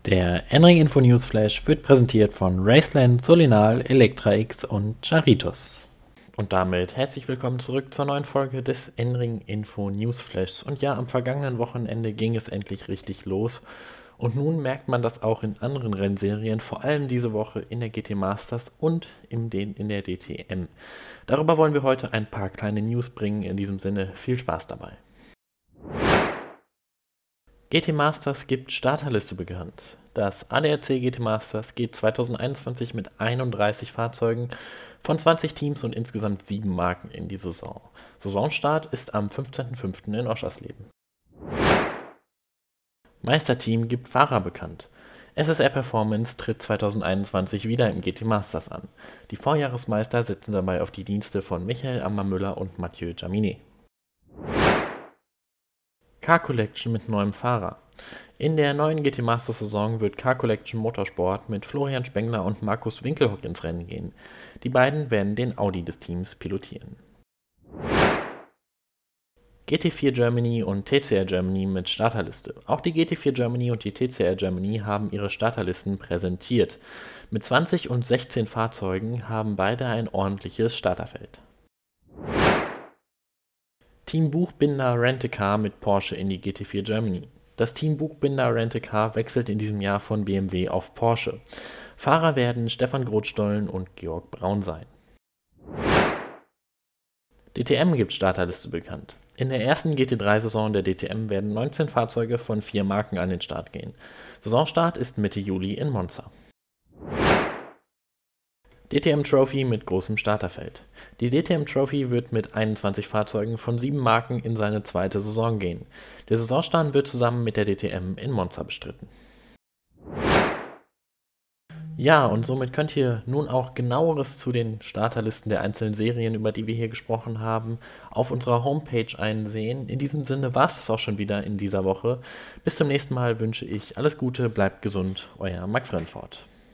Der N-Ring Info News Flash wird präsentiert von Raceland, Solinal, Elektra X und Charitos. Und damit herzlich willkommen zurück zur neuen Folge des N-Ring Info News Flashs. Und ja, am vergangenen Wochenende ging es endlich richtig los. Und nun merkt man das auch in anderen Rennserien, vor allem diese Woche in der GT Masters und in der DTM. Darüber wollen wir heute ein paar kleine News bringen. In diesem Sinne viel Spaß dabei. GT Masters gibt Starterliste bekannt. Das ADAC GT Masters geht 2021 mit 31 Fahrzeugen von 20 Teams und insgesamt 7 Marken in die Saison. Saisonstart ist am 15.05. in Oschersleben. Meisterteam gibt Fahrer bekannt. SSR Performance tritt 2021 wieder im GT Masters an. Die Vorjahresmeister setzen dabei auf die Dienste von Michael Ammermüller und Mathieu Jaminet. Car Collection mit neuem Fahrer. In der neuen GT Masters Saison wird Car Collection Motorsport mit Florian Spengler und Markus Winkelhock ins Rennen gehen. Die beiden werden den Audi des Teams pilotieren. GT4 Germany und TCR Germany mit Starterliste. Auch die GT4 Germany und die TCR Germany haben ihre Starterlisten präsentiert. Mit 20 und 16 Fahrzeugen haben beide ein ordentliches Starterfeld. Team Buchbinder Rent-A-Car mit Porsche in die GT4 Germany. Das Team Buchbinder Rent-A-Car wechselt in diesem Jahr von BMW auf Porsche. Fahrer werden Stefan Grotstollen und Georg Braun sein. DTM gibt Starterliste bekannt. In der ersten GT3-Saison der DTM werden 19 Fahrzeuge von 4 Marken an den Start gehen. Saisonstart ist Mitte Juli in Monza. DTM Trophy mit großem Starterfeld. Die DTM Trophy wird mit 21 Fahrzeugen von 7 Marken in seine zweite Saison gehen. Der Saisonstart wird zusammen mit der DTM in Monza bestritten. Ja, und somit könnt ihr nun auch genaueres zu den Starterlisten der einzelnen Serien, über die wir hier gesprochen haben, auf unserer Homepage einsehen. In diesem Sinne war es das auch schon wieder in dieser Woche. Bis zum nächsten Mal wünsche ich alles Gute, bleibt gesund, euer Max Rennfort.